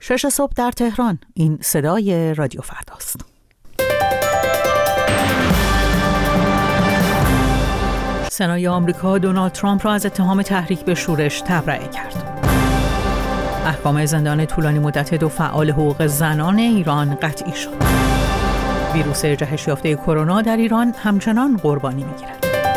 6 صبح در تهران. این صدای رادیو فرداست. سنای آمریکا دونالد ترامپ را از اتهام تحریک به شورش تبرئه کرد. احکام زندان طولانی مدت 2 فعال حقوق زنان ایران قطعی شد. ویروس جهش یافته کرونا در ایران همچنان قربانی می‌گیرد.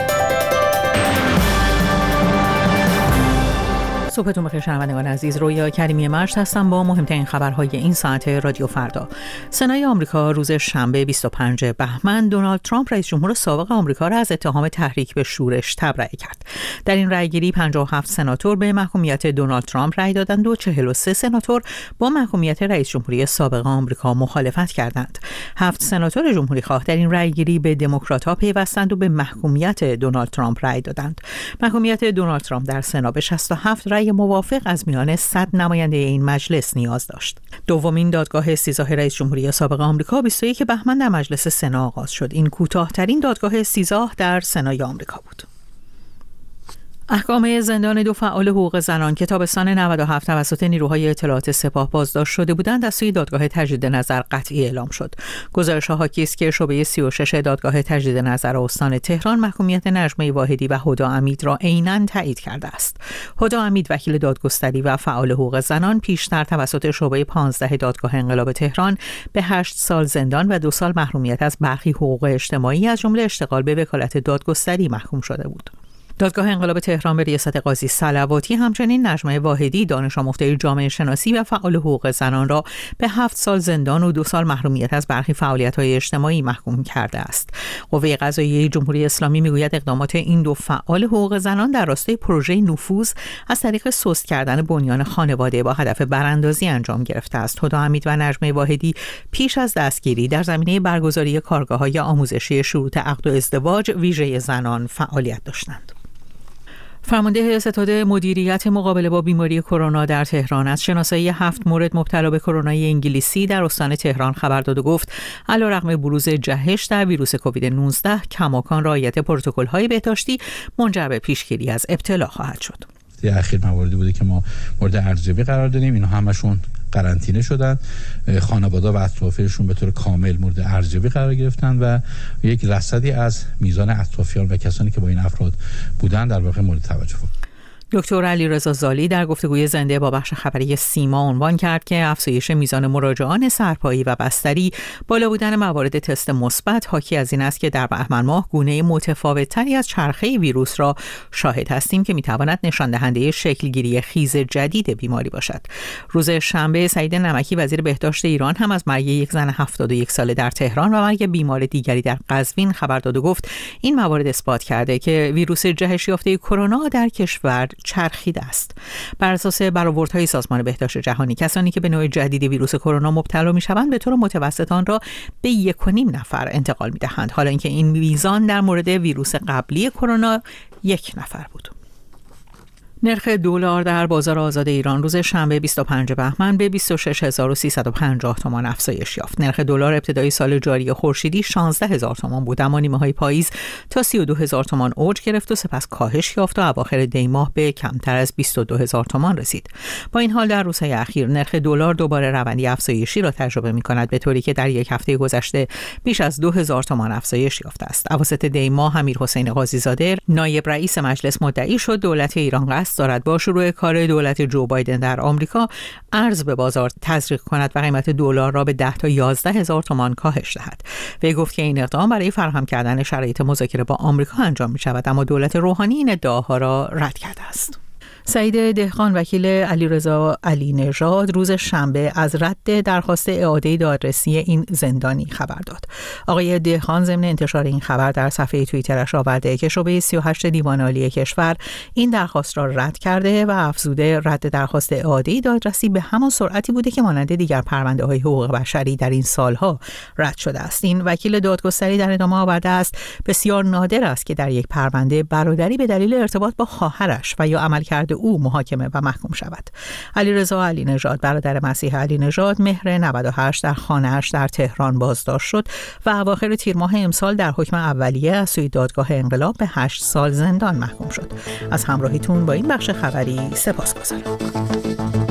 صبحتون بخیر شنوندگان عزیز، رویا کریمی مشت هستم با مهمترین خبرهای این ساعت رادیو فردا. سنای آمریکا روز شنبه 25 بهمن دونالد ترامپ رئیس جمهور سابق آمریکا را از اتهام تحریک به شورش تبرئه کرد. در این رأیگیری 57 سناتور به محکومیت دونالد ترامپ رأی دادند و 43 سناتور با محکومیت رئیس جمهوری سابق آمریکا مخالفت کردند. 7 سناتور جمهوری خواه در این رأیگیری به دموکرات‌ها پیوستند و به محکومیت دونالد ترامپ رأی دادند. محکومیت دونالد ترامپ در سنا به 67 رأی موافق از میان 100 نماینده این مجلس نیاز داشت. دومین دادگاه استیضاح رئیس جمهوری سابق آمریکا 21 بهمن در مجلس سنا آغاز شد. این کوتاه‌ترین دادگاه استیضاح در سنای آمریکا بود. احکام زندان 2 فعال حقوق زنان که تابستان 97 توسط نیروهای اطلاعات سپاه بازداشت شده بودند از سوی دادگاه تجدید نظر قطعی اعلام شد. گزارش‌ها حاکی است که شعبه 36 دادگاه تجدید نظر استان تهران محکومیت نجمه واحدی و هدی امیل را عیناً تایید کرده است. هدی امیل وکیل دادگستری و فعال حقوق زنان پیشتر توسط شعبه 15 دادگاه انقلاب تهران به 8 سال زندان و 2 سال محرومیت از برخی حقوق اجتماعی از جمله اشتغال به وکالت دادگستری محکوم شده بود. دادگاه انقلاب تهران به ریاست قاضی صلواتی همچنین نجمه واحدی دانش آموخته جامعه شناسی و فعال حقوق زنان را به 7 سال زندان و 2 سال محرومیت از برخی فعالیت‌های اجتماعی محکوم کرده است. قوه قضاییه جمهوری اسلامی میگوید اقدامات این 2 فعال حقوق زنان در راستای پروژه نفوذ از طریق سست کردن بنیان خانواده با هدف براندازی انجام گرفته است. هدی امیل و نجمه واحدی پیش از دستگیری در زمینه برگزاری کارگاه‌های آموزشی شروط عقد و ازدواج ویژه زنان فعالیت داشتند. فرمانده ستاد مدیریت مقابله با بیماری کرونا در تهران از شناسایی 7 مورد مبتلا به کرونای انگلیسی در استان تهران خبر داد و گفت علیرغم بروز جهش در ویروس کووید 19 کماکان رعایت پروتکل‌های بهداشتی منجر به پیشگیری از ابتلا خواهد شد. در اخیر مواردی بوده که ما مورد ارزیابی قرار دادیم، اینا همشون قرنطینه شدن، خانواده و اطرافیانشون به طور کامل مورد ارزیابی قرار گرفتن و یک رصدی از میزان اطرافیان و کسانی که با این افراد بودن در واقع مورد توجه بود. دکتر علیرضا زالی در گفتگوی زنده با بخش خبری سیما عنوان کرد که افزایش میزان مراجعان سرپایی و بستری، بالا بودن موارد تست مثبت حاکی از این است که در بهمن ماه گونه متفاوت‌تری از چرخه ویروس را شاهد هستیم که میتواند نشان دهنده شکلگیری خیز جدید بیماری باشد. روز شنبه سعید نمکی وزیر بهداشت ایران هم از مرگ یک زن 71 ساله در تهران و مرگ بیمار دیگری در قزوین خبر داد و گفت این موارد اثبات کرده که ویروس جهش یافته کرونا در کشور چرخیده است. بر اساس برآوردهای سازمان بهداشت جهانی کسانی که به نوع جدید ویروس کرونا مبتلا میشوند به طور متوسط آن را به 1.5 نفر انتقال میدهند، حالا اینکه این میزان در مورد ویروس قبلی کرونا 1 نفر بود. نرخ دلار در بازار آزاد ایران روز شنبه 25 بهمن به 26350 تومان افزایش یافت. نرخ دلار ابتدای سال جاری خورشیدی 16000 تومان بود، اما نیمه‌های پاییز تا 32000 تومان اوج گرفت و سپس کاهش یافت و اواخر دی ماه به کمتر از 22000 تومان رسید. با این حال در روزهای اخیر نرخ دلار دوباره روندی افزایشی را تجربه می‌کند، به طوری که در یک هفته گذشته بیش از 2000 تومان افزایش یافته است. اواسط دی ماه امیرحسین قاضی‌زاده نایب رئیس مجلس مدعی شد دولت ایران قصد دارد با شروع کار دولت جو بایدن در آمریکا ارز به بازار تزریق کند و قیمت دلار را به 10 تا 11000 تومان کاهش دهد. وی گفت که این اقدام برای فراهم کردن شرایط مذاکره با آمریکا انجام می شود، اما دولت روحانی این ادعاها را رد کرده است. سعید دهقان وکیل علیرضا علی نژاد روز شنبه از رد درخواست اعاده دادرسی این زندانی خبر داد. آقای دهقان ضمن انتشار این خبر در صفحه توییترش آورده که شعبه 38 دیوان عالی کشور این درخواست را رد کرده و افزوده رد درخواست اعاده دادرسی به همان سرعتی بوده که مانند دیگر پرونده‌های حقوق بشری در این سالها رد شده است. این وکیل دادگستری در ادامه آورده است بسیار نادر است که در یک پرونده برادری به دلیل ارتباط با خواهرش و یا عملکرد او محاکمه و محکوم شود. علیرضا علی نژاد برادر مسیح علی نژاد مهر 98 در خانه‌اش در تهران بازداشت شد و اواخر تیر ماه امسال در حکم اولیه از سوی دادگاه انقلاب به 8 سال زندان محکوم شد. از همراهیتون با این بخش خبری سپاسگزارم.